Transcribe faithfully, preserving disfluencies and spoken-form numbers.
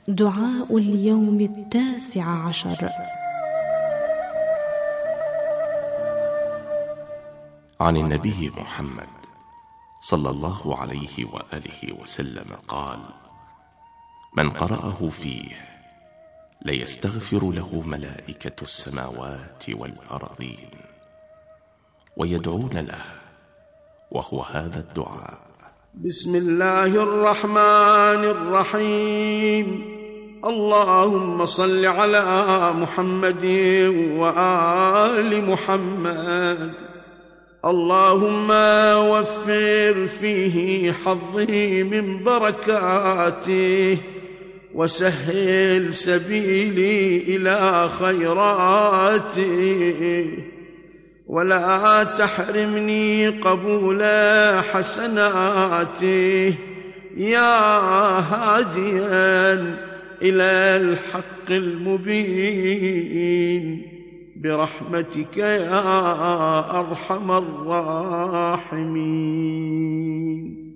دعاء اليوم التاسع عشر. عن النبي محمد صلى الله عليه وآله وسلم قال: من قرأه فيه ليستغفر له ملائكة السماوات والأرضين ويدعون له، وهو هذا الدعاء: بسم الله الرحمن الرحيم. اللهم صل على محمد وآل محمد. اللهم وفر فيه حظي من بركاته، وسهل سبيلي إلى خيراته، ولا تحرمني قبول حسناته، يا هاديا إلى الحق المبين، برحمتك يا أرحم الراحمين.